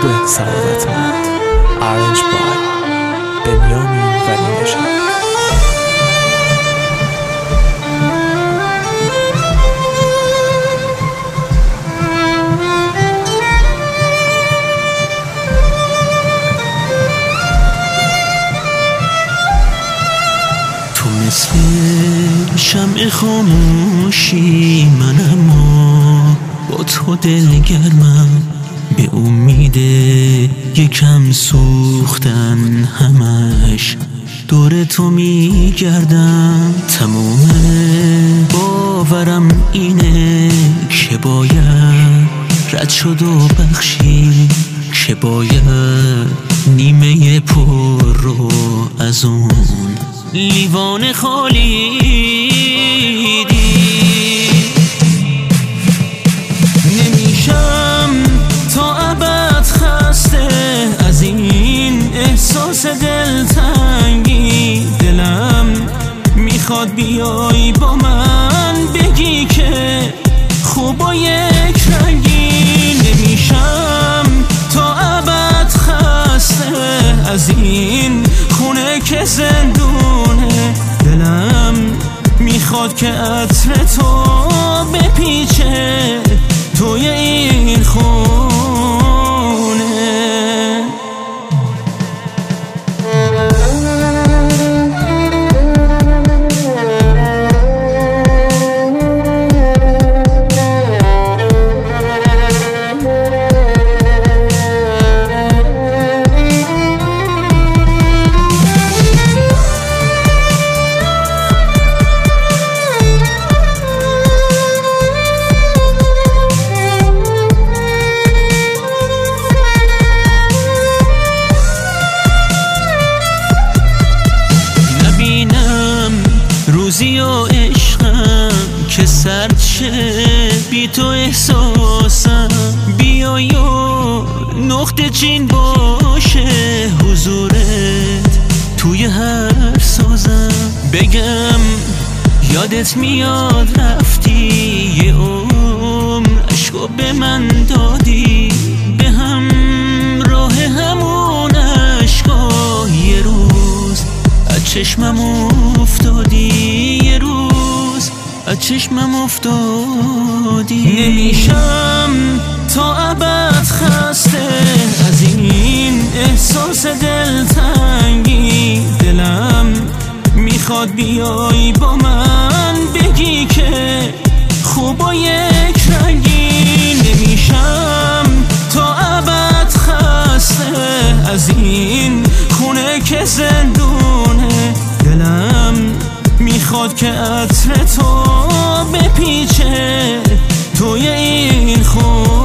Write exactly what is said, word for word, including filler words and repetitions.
خوب سعادتمند. Arranged by بنیامین ولی نژاد. تو مثل شمع خاموشی من، اما با تو دلگرمم، به امید یکم سوختن همش دور تو میگردم. تمام باورم اینه که باید رد شد و بخشی، که باید نیمه پر رو از اون لیوان خالی دی. نمیشم تا ابد خسته از این احساس دلتنگی. دلم میخواد بیای با من بگی که خوبا یک رنگی. نمیشم تا ابد خسته از این خونه که زندونه. دلم میخواد که عطر تو بپیچه توی این خونه. روزی و عشقم که سرد شه بی تو احساسم. بیای و نقطه چین باشه حضورت توی هر سازم. بگم یادت میاد رفتی یه عمر عشقو به من دادی، به هم راه همون عشقا یه روز از چشمم افتادی. یه روز از چشمم افتادی. نمیشم تا ابد خسته از این احساس دلتنگی. دلم میخواد بیای با من بگی که خوبا یک رنگی. نمیشم تا ابد خسته از این خونه که زندونه. دلم میخواد که عطر تو بپیچه توی این خونه.